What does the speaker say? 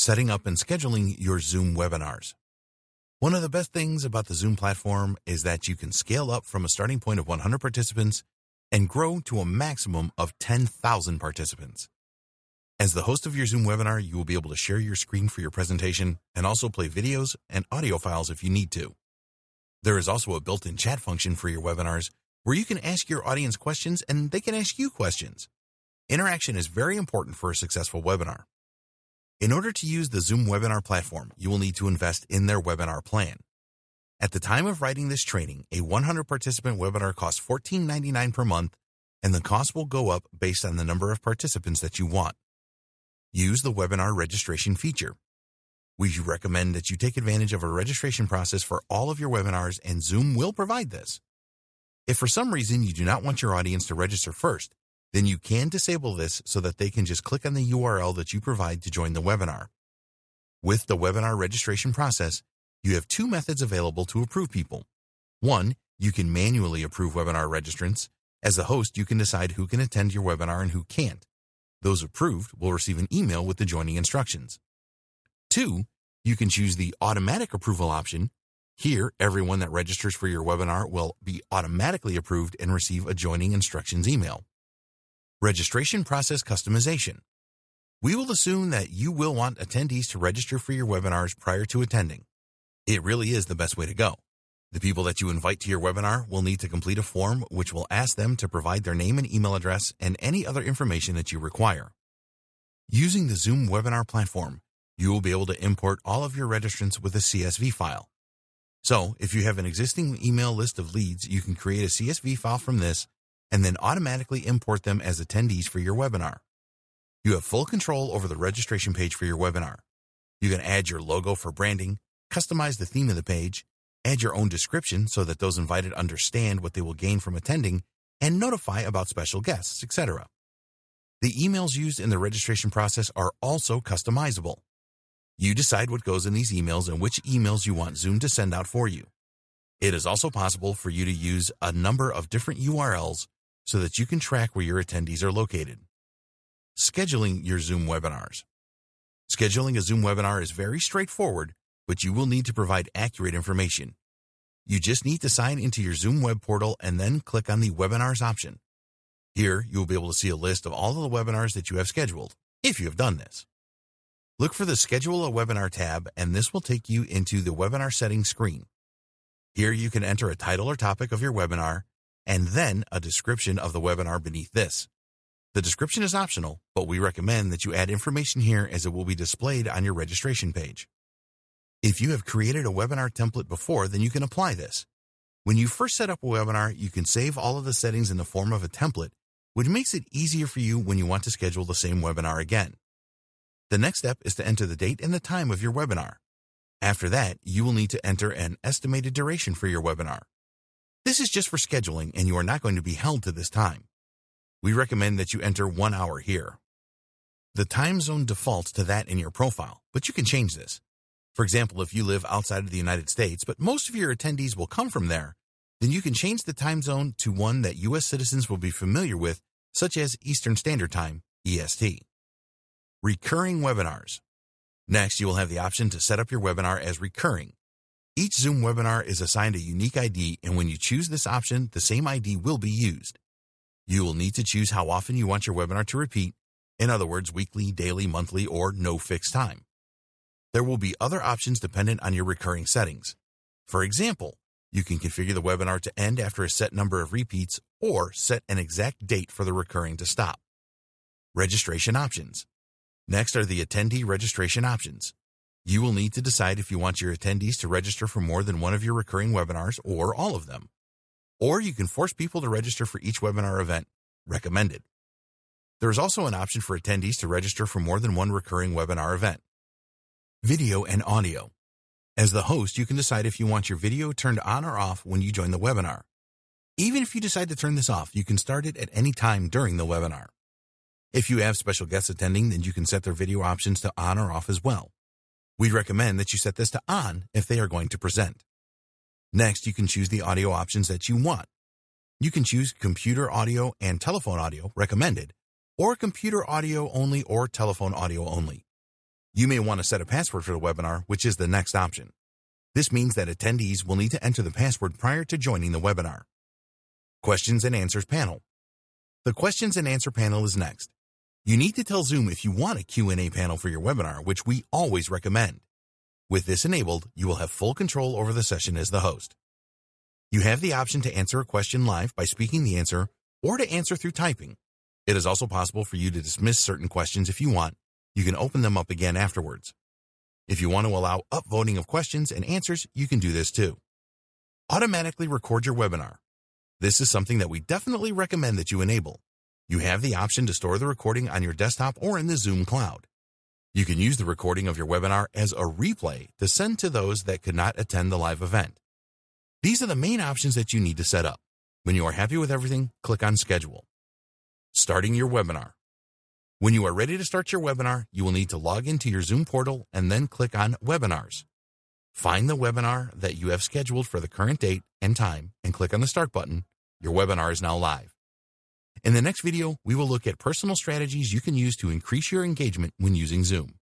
Setting up and scheduling your Zoom webinars. One of the best things about the Zoom platform is that you can scale up from a starting point of 100 participants and grow to a maximum of 10,000 participants. As the host of your Zoom webinar, you will be able to share your screen for your presentation and also play videos and audio files if you need to. There is also a built-in chat function for your webinars where you can ask your audience questions and they can ask you questions. Interaction is very important for a successful webinar. In order to use the Zoom webinar platform, you will need to invest in their webinar plan. At the time of writing this training, a 100-participant webinar costs $14.99 per month, and the cost will go up based on the number of participants that you want. Use the webinar registration feature. We recommend that you take advantage of a registration process for all of your webinars, and Zoom will provide this. If for some reason you do not want your audience to register first, then you can disable this so that they can just click on the URL that you provide to join the webinar. With the webinar registration process, you have two methods available to approve people. One, you can manually approve webinar registrants. As the host, you can decide who can attend your webinar and who can't. Those approved will receive an email with the joining instructions. Two, you can choose the automatic approval option. Here, everyone that registers for your webinar will be automatically approved and receive a joining instructions email. Registration process customization. We will assume that you will want attendees to register for your webinars prior to attending. It really is the best way to go. The people that you invite to your webinar will need to complete a form which will ask them to provide their name and email address and any other information that you require. Using the Zoom webinar platform, you will be able to import all of your registrants with a CSV file. So, if you have an existing email list of leads, you can create a CSV file from this and then automatically import them as attendees for your webinar. You have full control over the registration page for your webinar. You can add your logo for branding, customize the theme of the page, add your own description so that those invited understand what they will gain from attending, and notify about special guests, etc. The emails used in the registration process are also customizable. You decide what goes in these emails and which emails you want Zoom to send out for you. It is also possible for you to use a number of different URLs so that you can track where your attendees are located. Scheduling your Zoom webinars. Scheduling a Zoom webinar is very straightforward, but you will need to provide accurate information. You just need to sign into your Zoom web portal and then click on the Webinars option. Here, you will be able to see a list of all of the webinars that you have scheduled, if you have done this. Look for the Schedule a Webinar tab, and this will take you into the webinar settings screen. Here, you can enter a title or topic of your webinar, and then a description of the webinar beneath this. The description is optional, but we recommend that you add information here as it will be displayed on your registration page. If you have created a webinar template before, then you can apply this. When you first set up a webinar, you can save all of the settings in the form of a template, which makes it easier for you when you want to schedule the same webinar again. The next step is to enter the date and the time of your webinar. After that, you will need to enter an estimated duration for your webinar. This is just for scheduling, and you are not going to be held to this time. We recommend that you enter 1 hour here. The time zone defaults to that in your profile, but you can change this. For example, if you live outside of the United States, but most of your attendees will come from there, then you can change the time zone to one that U.S. citizens will be familiar with, such as Eastern Standard Time, EST. Recurring webinars. Next, you will have the option to set up your webinar as recurring. Each Zoom webinar is assigned a unique ID, and when you choose this option, the same ID will be used. You will need to choose how often you want your webinar to repeat, in other words, weekly, daily, monthly, or no fixed time. There will be other options dependent on your recurring settings. For example, you can configure the webinar to end after a set number of repeats or set an exact date for the recurring to stop. Registration options. Next are the attendee registration options. You will need to decide if you want your attendees to register for more than one of your recurring webinars or all of them. Or you can force people to register for each webinar event, recommended. There is also an option for attendees to register for more than one recurring webinar event. Video and audio. As the host, you can decide if you want your video turned on or off when you join the webinar. Even if you decide to turn this off, you can start it at any time during the webinar. If you have special guests attending, then you can set their video options to on or off as well. We'd recommend that you set this to on if they are going to present. Next, you can choose the audio options that you want. You can choose computer audio and telephone audio, recommended, or computer audio only or telephone audio only. You may want to set a password for the webinar, which is the next option. This means that attendees will need to enter the password prior to joining the webinar. Questions and Answers panel. The Questions and Answer panel is next. You need to tell Zoom if you want a Q&A panel for your webinar, which we always recommend. With this enabled, you will have full control over the session as the host. You have the option to answer a question live by speaking the answer or to answer through typing. It is also possible for you to dismiss certain questions if you want. You can open them up again afterwards. If you want to allow upvoting of questions and answers, you can do this too. Automatically record your webinar. This is something that we definitely recommend that you enable. You have the option to store the recording on your desktop or in the Zoom cloud. You can use the recording of your webinar as a replay to send to those that could not attend the live event. These are the main options that you need to set up. When you are happy with everything, click on Schedule. Starting your webinar. When you are ready to start your webinar, you will need to log into your Zoom portal and then click on Webinars. Find the webinar that you have scheduled for the current date and time and click on the Start button. Your webinar is now live. In the next video, we will look at personal strategies you can use to increase your engagement when using Zoom.